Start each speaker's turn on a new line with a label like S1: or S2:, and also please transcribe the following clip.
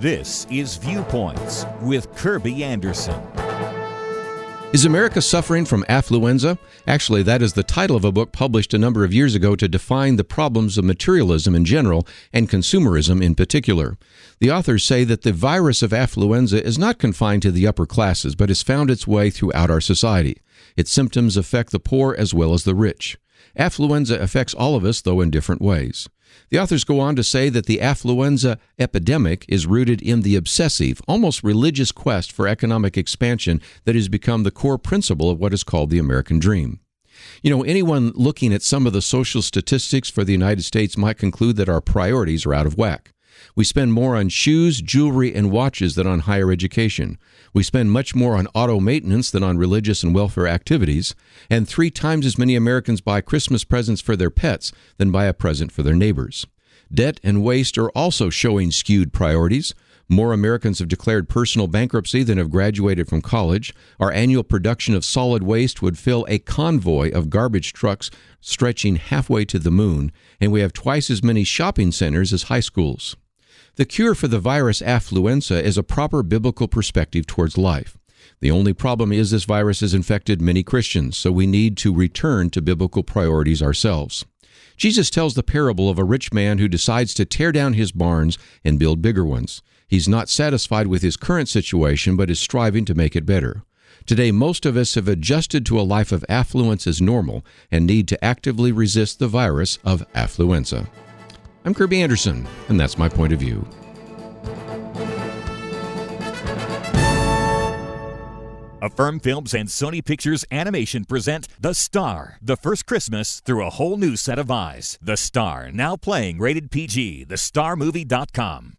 S1: This is Viewpoints with Kirby Anderson.
S2: Is America suffering from affluenza? Actually, that is the title of a book published a number of years ago to define the problems of materialism in general and consumerism in particular. The authors say that the virus of affluenza is not confined to the upper classes, but has found its way throughout our society. Its symptoms affect the poor as well as the rich. Affluenza affects all of us, though in different ways. The authors go on to say that the affluenza epidemic is rooted in the obsessive, almost religious quest for economic expansion that has become the core principle of what is called the American dream. Anyone looking at some of the social statistics for the United States might conclude that our priorities are out of whack. We spend more on shoes, jewelry, and watches than on higher education. We spend much more on auto maintenance than on religious and welfare activities, and 3 times as many Americans buy Christmas presents for their pets than buy a present for their neighbors. Debt and waste are also showing skewed priorities. More Americans have declared personal bankruptcy than have graduated from college. Our annual production of solid waste would fill a convoy of garbage trucks stretching halfway to the moon, and we have twice as many shopping centers as high schools. The cure for the virus affluenza is a proper biblical perspective towards life. The only problem is this virus has infected many Christians, so we need to return to biblical priorities ourselves. Jesus tells the parable of a rich man who decides to tear down his barns and build bigger ones. He's not satisfied with his current situation, but is striving to make it better. Today, most of us have adjusted to a life of affluence as normal and need to actively resist the virus of affluenza. I'm Kirby Anderson, and that's my point of view.
S1: Affirm Films and Sony Pictures Animation present The Star, The First Christmas Through a Whole New Set of Eyes. The Star, now playing rated PG, thestarmovie.com.